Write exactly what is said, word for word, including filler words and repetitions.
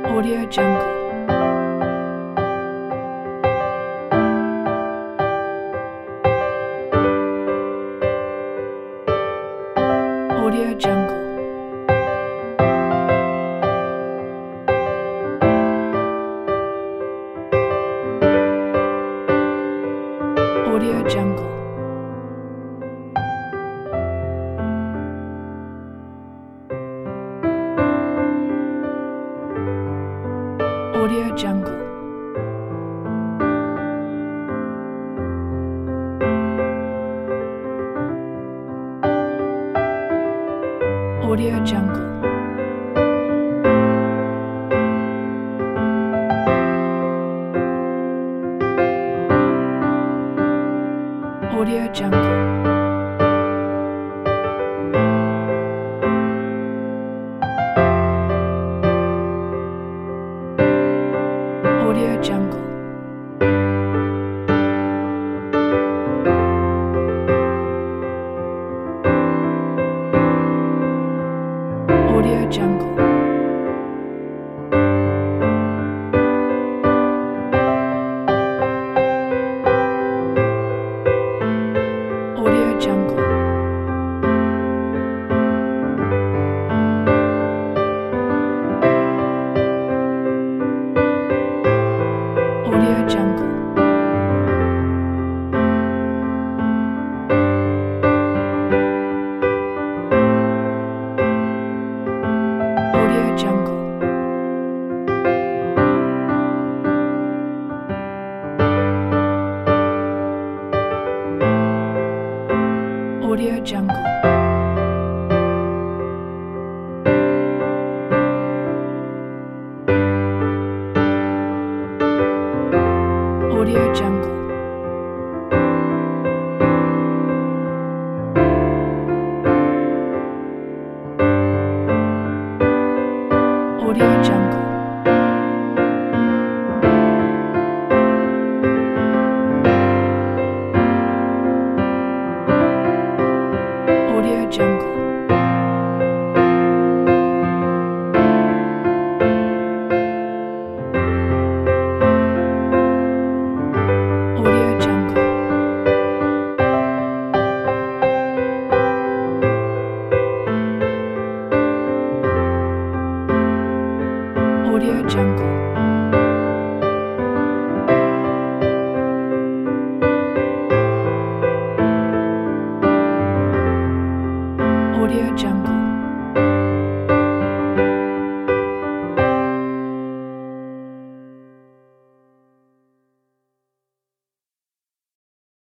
Audio Jungle. Audio Jungle. Audio Jungle. Audio Jungle. Audio Jungle. Audio Jungle. Audio Jungle. Audio Jungle. Audio Jungle. Audio Jungle. Audio Jungle. Audio Jungle. Audio Jungle. Audio Jungle. Audio Jungle. Audio Jungle. Audio Jungle.